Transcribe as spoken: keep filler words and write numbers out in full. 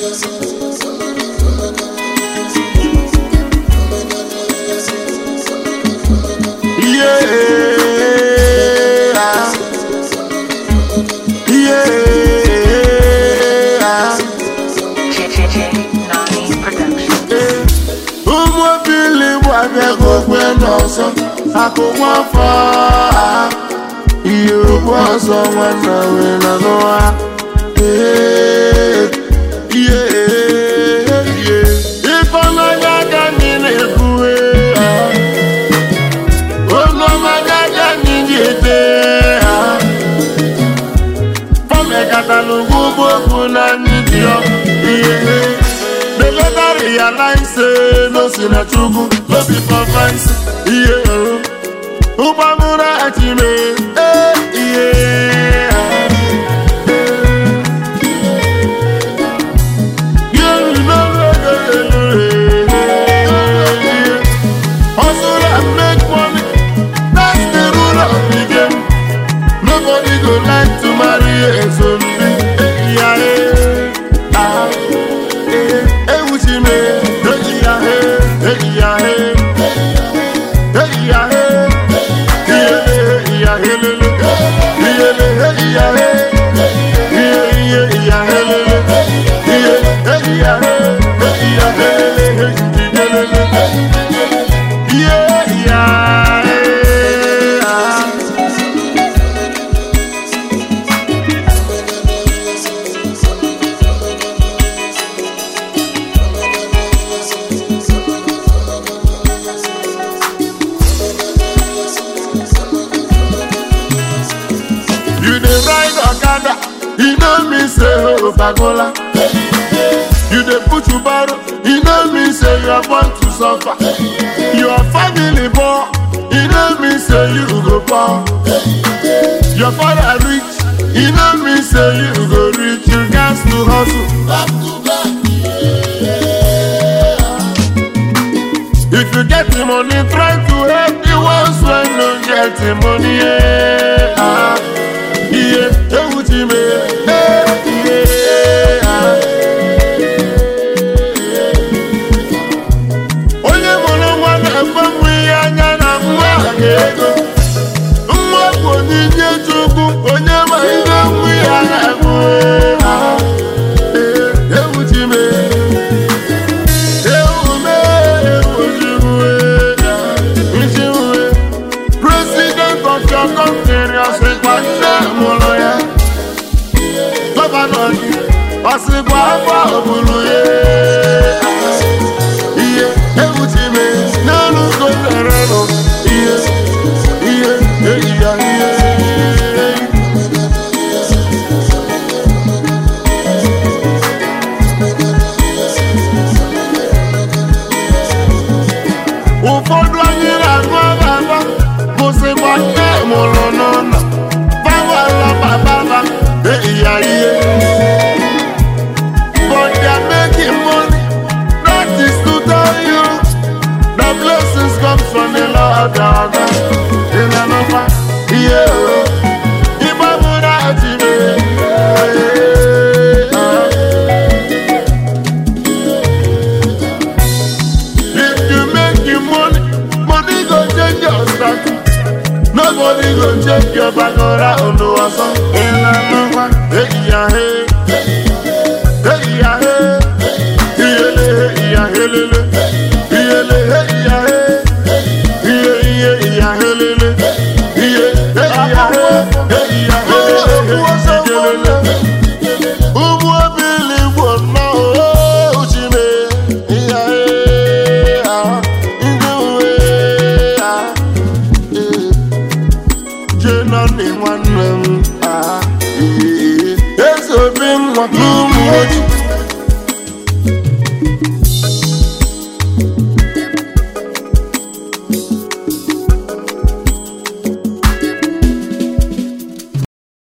Akuwafa, you was someone when I know. Yeah, yeah. If I'm not gonna need it, oh no, my God, I need it. From a catalog, I need you. Yeah. The letter realize, no sin a true, no be for fancy. Yeah, Upamura atime, eh, yeah. You know, hustle and make money, that's the rule of the game. Nobody go like to marry a zombie. Yeah, ah, eh, eh, uchime, yeah, eh, yeah, eh. You know me say oh Bagola. You dey put you borrow. You know me say you are born to suffer. Your family poor. You know me say you go poor. Your father rich. You know me say you go rich. You got to hustle. Back to back. If you get the money, try to help the ones when you get the money. Yeah, ah, yeah. President of your country, I say,